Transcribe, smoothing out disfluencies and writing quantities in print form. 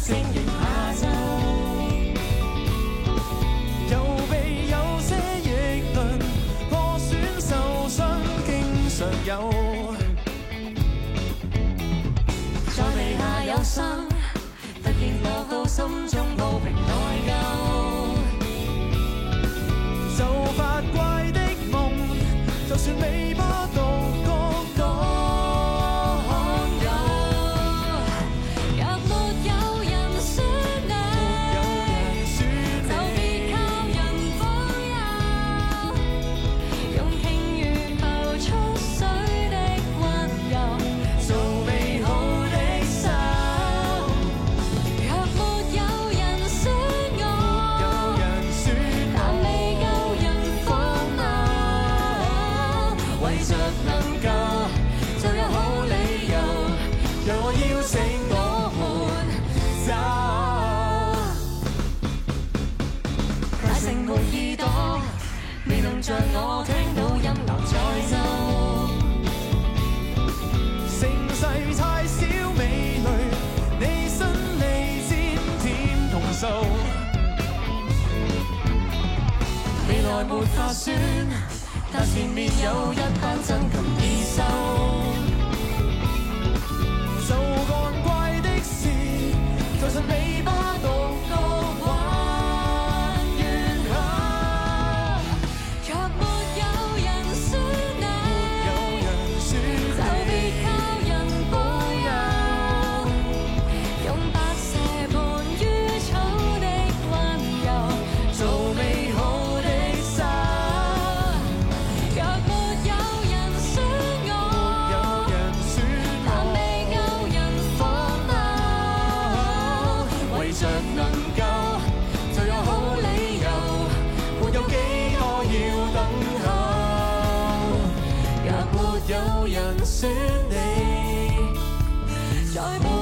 星形下晝，有備有些逆論，破損受傷經常有，在地下有心，突然落到心中無平內疚，就發怪的夢，就算微波獨角港有， 若沒有人選你，就別靠人保佑，用鯨魚浮出水的溫柔， 做美好的手。 若沒有人選我，但未夠人荒謬，為着能夠就有好理由， 讓我邀請我們走。大城門耳朵，未能像我聽到音樂在奏。盛世太少美女，你身利尖甜同受，未來沒法選，但前面有一班真禽異獸。做幹怪的事，就算尾巴獨個還原下。 若沒有人選你，就別靠人保佑，用白蛇盤於草的溫柔， 做美好的手。 若沒有人選我，但未夠人荒謬， 為着能夠，就有好理由，沒有幾多要等候。若沒有人選你， 再沒